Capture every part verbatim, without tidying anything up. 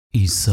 عیسی.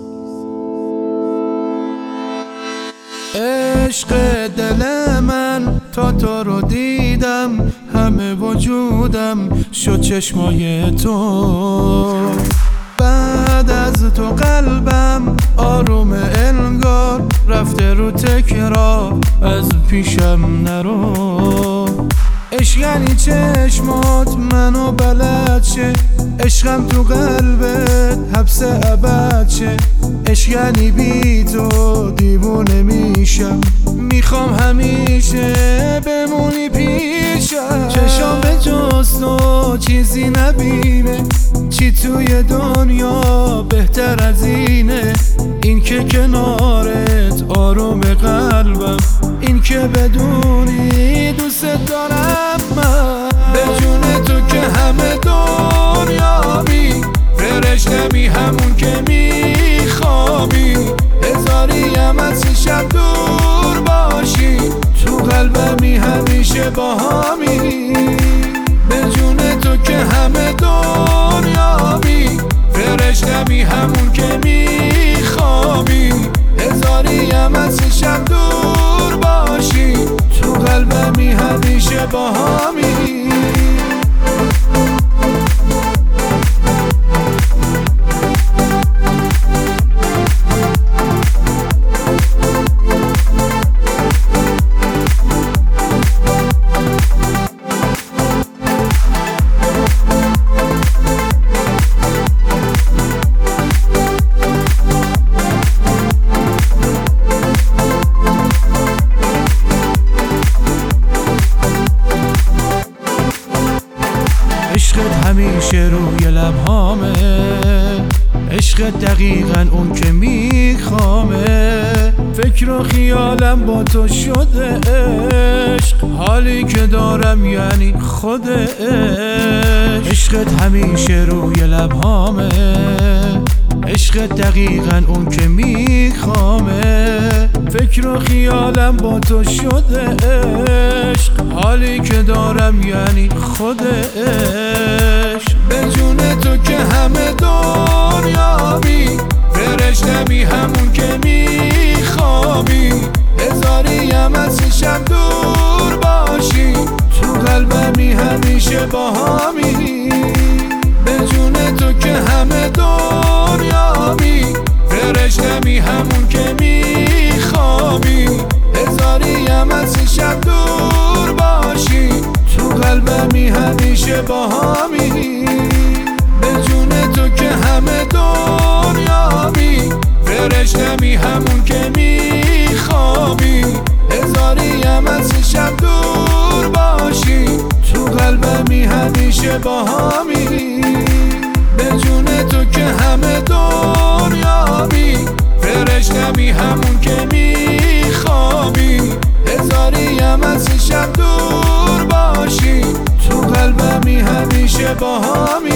عشق دل من تا تو رو دیدم، همه وجودم شد چشمای تو. بعد از تو قلبم آروم انگار رفته رو تکرار، از پیشم نرو. عشق یعنی چشمات منو بلد شه، عشقم تو قلبت حبس ابد شه. عشق یعنی بی تو دیوونه میشم، میخوام همیشه بمونی پیشم. چشام به جز تو چیزی نبینه، چی توی دنیا بهتر از اینه؟ این که کنارت آروم قلبم، این که بدونی دوست دارم من. به جون تو که همه دنیا بی فرشتمی، همون که میخوابی. هزاریم از شب دور باشی، تو قلبمی همیشه با همی. به جون تو که همه دنیا بی فرشتمی، همون که میخوابی. هزاریم از شب دور باشی، تو قلبمی همیشه با همی. عشقت همیشه روی لبهامه، عشقت دقیقا اون که میخوامه. فکر و خیالم با تو شده عشق، حالی که دارم یعنی خود عشق. عشقت همیشه روی لبهامه، عشقت دقیقا اون که میخوامه. فکر و خیالم با تو شده عشق، حالی که دارم یعنی خود عشق. به جون تو که همه دنیا بی فرشتمی، همون که میخوابی. هزاریم از شب دور باشی، تو قلبمی همیشه با همی. به جون تو که همه دنیا بی فرشتمی، همون که میخوابی. هزاریم از شب دور باشی، تو قلبمی همیشه با همی. به جون تو که همه دنیا بی فرشتمی، همون که میخوابی. هزاریم از شب دور باشی، تو قلبمی همیشه با همی. به جون تو که همه دنیا بی فرشتمی، همون که میخوابی. هزاریم از شب دور باشی، تو قلبمی همیشه با همی.